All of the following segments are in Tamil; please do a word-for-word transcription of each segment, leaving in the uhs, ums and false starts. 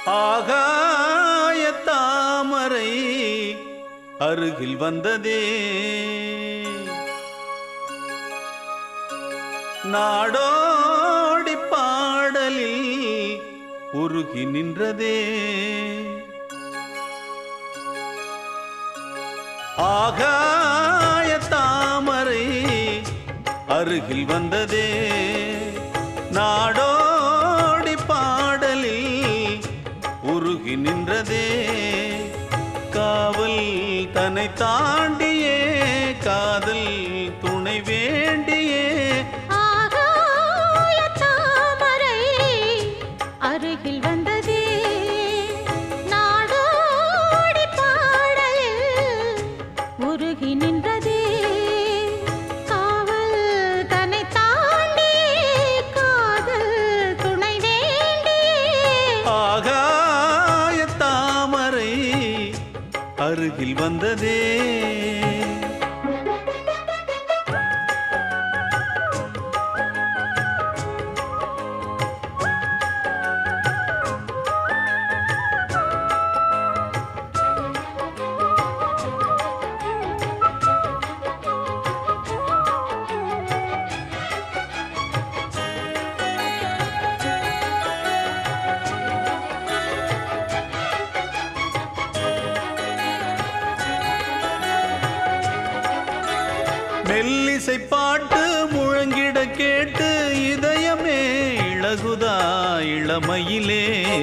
ஆகாய தாமரை அருகில் வந்ததே, நாடோடி பாடலில் உருகி நின்றதே. ஆகாய தாமரை அருகில் வந்ததே, நாடோடி பாடலில் உருகி நின்றதே. காவல் தன்னை தாண்டியே காதல் துணை வேண்டியே, ஆகாய தாமரை அருகில் வந்ததே, நாடோடி பாடலில் உருகி நின்றதே. காவல் தன்னை தாண்டியே காதல் துணை வேண்டியே, ஆகாய தாமரை அருகில் வந்ததே. மெல்லிசை பாட்டு முழங்கிட கேட்டு இதயமே இளகுதா இளமையிலே.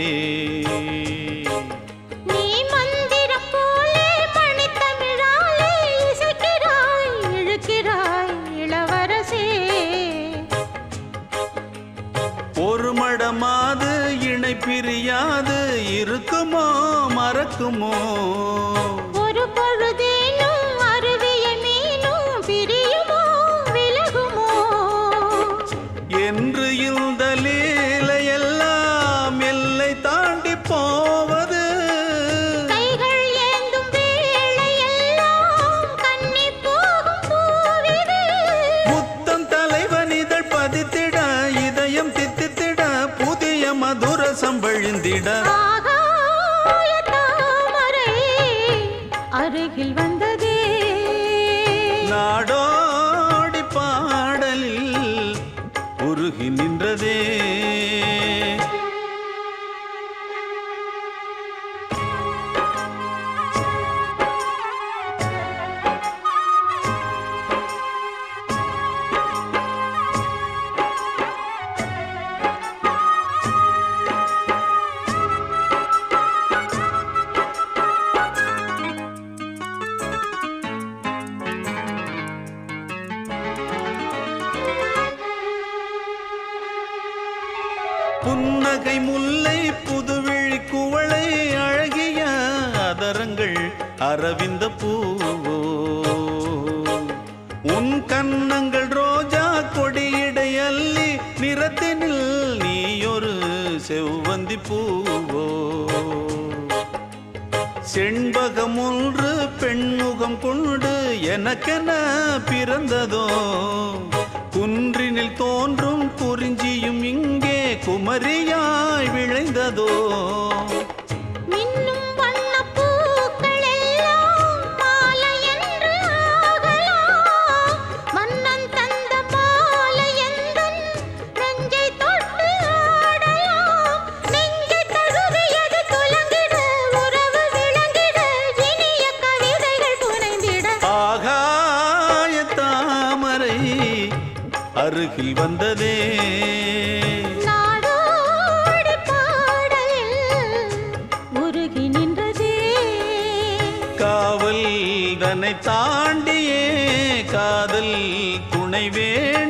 நீ மந்திரம் போலே மணித்தமிழாலே இசைக்கிறாய் இழுக்கிறாய் இளவரசே. ஒரு மடமாது இணை பிரியாது இருக்குமோ மறக்குமோ, ஒரு பொழுதேனும் அருவிய மீனும் பிரியுமோ விலகுமோ. என்று இந்த லீலையெல்லாம் எல்லை தாண்டி போவது, கைகள் ஏந்தும் வேளையெல்லாம் கண்ணி போகும் பூவிது. முத்தம் தலைவன் இதழ் பதித்திட இதயம் தித்தித்திட புதிய மதுரசம் வழிந்திட, ஆகாய தாமரை அருகில் வந்ததே, நாடோடி பாடலில் உருகி நின்றதே. புன்னகை முல்லை புதுவிழி குவளை அழகிய அதரங்கள் அரவிந்த பூவோ, உன் கன்னங்கள் ரோஜா கொடியிடை அல்லி நிறத்தினில் நீயொரு செவ்வந்தி பூவோ. செண்பகம் ஒன்று பெண்முகம் கொண்டு எனக்கென பிறந்ததோ, குன்றினில் தோன்றும் குறிஞ்சியும் இங்கே குமரியாய் விளைந்ததோ. மின்னும் வண்ணப் பூக்கள் எல்லாம் மாலை என்று ஆகலாம், மன்னன் தந்த மாலை எந்தன் நெஞ்சை தொட்டு ஆடலாம். நெஞ்சை தழுவியது துலங்கிட உறவு விளங்கிட இனிய கவிதைகள் புனைந்திட, ஆகாய தாமரை அருகில் வந்ததே, நாடோடி பாடலில் உருகி நின்றதே. காவல் தன்னை தாண்டியே காதல் துணை வேண்டியே.